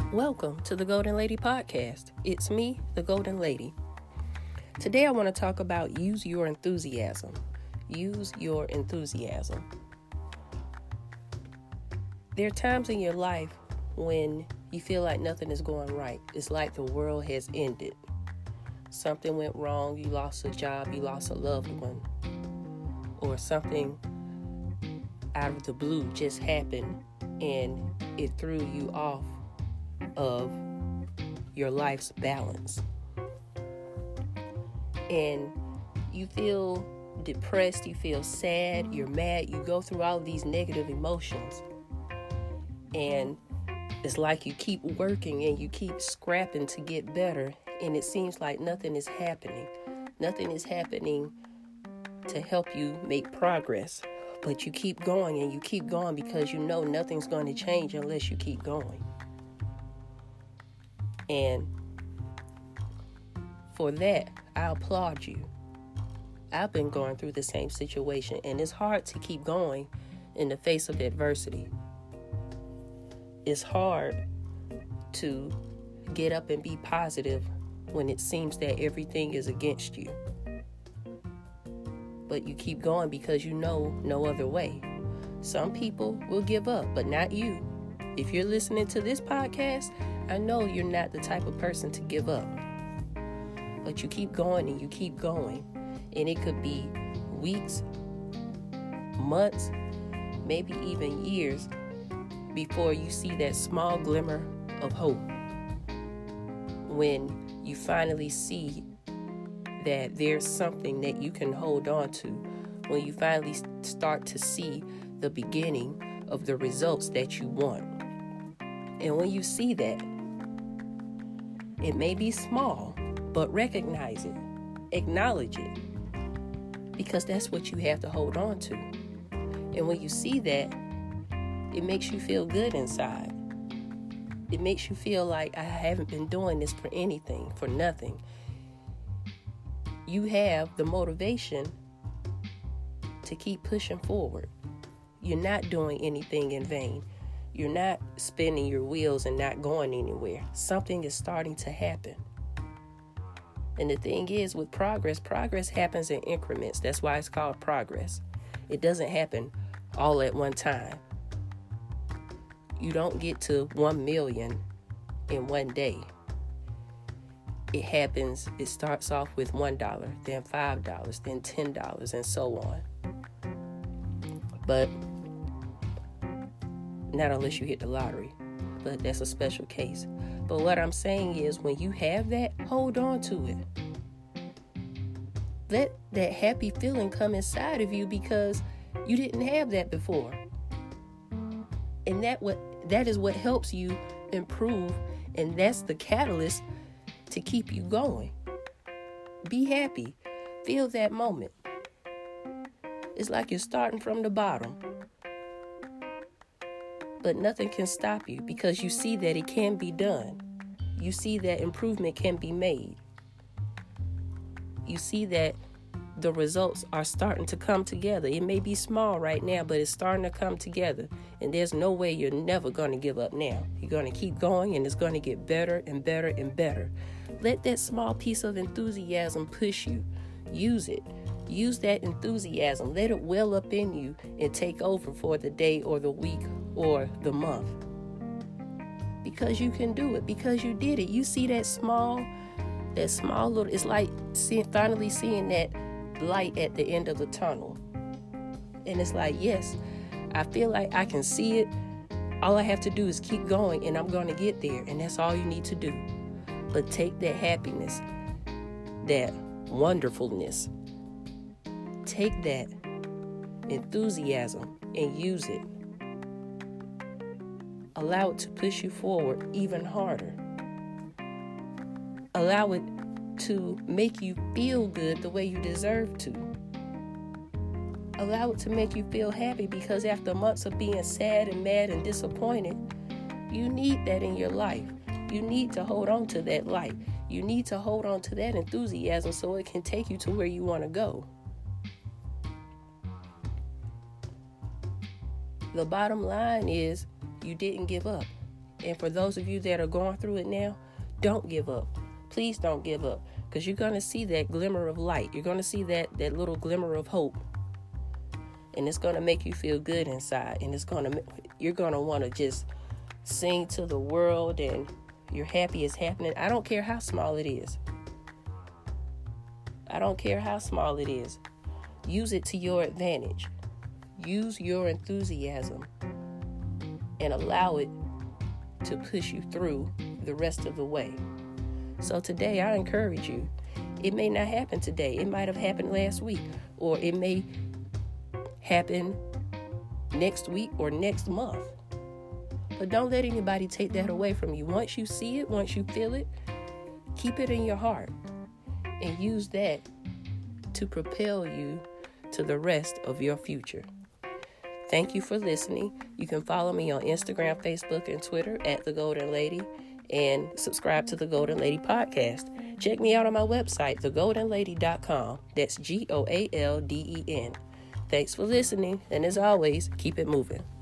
Welcome to the Golden Lady Podcast. It's me, the Golden Lady. Today I want to talk about use your enthusiasm. Use your enthusiasm. There are times in your life when you feel like nothing is going right. It's like the world has ended. Something went wrong, you lost a job, you lost a loved one, or something out of the blue just happened and it threw you off of your life's balance. And you feel depressed, you feel sad, you're mad, you go through all of these negative emotions. And it's like you keep working and you keep scrapping to get better, and it seems like nothing is happening. Nothing is happening to help you make progress. But you keep going and you keep going because you know nothing's going to change unless you keep going. And for that, I applaud you. I've been going through the same situation, and it's hard to keep going in the face of adversity. It's hard to get up and be positive when it seems that everything is against you. But you keep going because you know no other way. Some people will give up, but not you. If you're listening to this podcast, I know you're not the type of person to give up. But you keep going and you keep going. And it could be weeks, months, maybe even years before you see that small glimmer of hope. When you finally see that there's something that you can hold on to, when you finally start to see the beginning of the results that you want. And when you see that, it may be small, but recognize it, acknowledge it, because that's what you have to hold on to. And when you see that, it makes you feel good inside. It makes you feel like I haven't been doing this for anything, for nothing. You have the motivation to keep pushing forward. You're not doing anything in vain. You're not spinning your wheels and not going anywhere. Something is starting to happen. And the thing is, with progress happens in increments. That's why it's called progress. It doesn't happen all at one time. You don't get to 1 million in one day. It starts off with $1, then $5, then $10, and so on. But not unless you hit the lottery. But that's a special case. But what I'm saying is, when you have that, hold on to it. Let that happy feeling come inside of you, because you didn't have that before. And that is what helps you improve, and that's the catalyst to keep you going. Be happy. Feel that moment. It's like you're starting from the bottom. But nothing can stop you, because you see that it can be done. You see that improvement can be made. You see that the results are starting to come together. It may be small right now, but it's starting to come together. And there's no way you're never going to give up now. You're going to keep going, and it's going to get better and better and better. Let that small piece of enthusiasm push you. Use it. Use that enthusiasm. Let it well up in you and take over for the day or the week or the month. Because you can do it. Because you did it. You see that small little, it's like finally seeing that light at the end of the tunnel. And it's like, yes, I feel like I can see it. All I have to do is keep going, and I'm going to get there. And that's all you need to do. But take that happiness, that wonderfulness, take that enthusiasm and use it. Allow it to push you forward even harder. Allow it to make you feel good the way you deserve to. Allow it to make you feel happy, because after months of being sad and mad and disappointed, you need that in your life. You need to hold on to that light. You need to hold on to that enthusiasm so it can take you to where you want to go. The bottom line is, you didn't give up. And for those of you that are going through it now, don't give up. Please don't give up, because you're going to see that glimmer of light. You're going to see that little glimmer of hope. And it's going to make you feel good inside. And you're going to want to just sing to the world, and you're happy it's happening. I don't care how small it is. I don't care how small it is. Use it to your advantage. Use your enthusiasm and allow it to push you through the rest of the way. So today, I encourage you. It may not happen today. It might have happened last week, or it may happen next week or next month. But don't let anybody take that away from you. Once you see it, once you feel it, keep it in your heart and use that to propel you to the rest of your future. Thank you for listening. You can follow me on Instagram, Facebook, and Twitter at The Golden Lady, and subscribe to The Golden Lady Podcast. Check me out on my website, thegoldenlady.com. That's GOALDEN. Thanks for listening, and as always, keep it moving.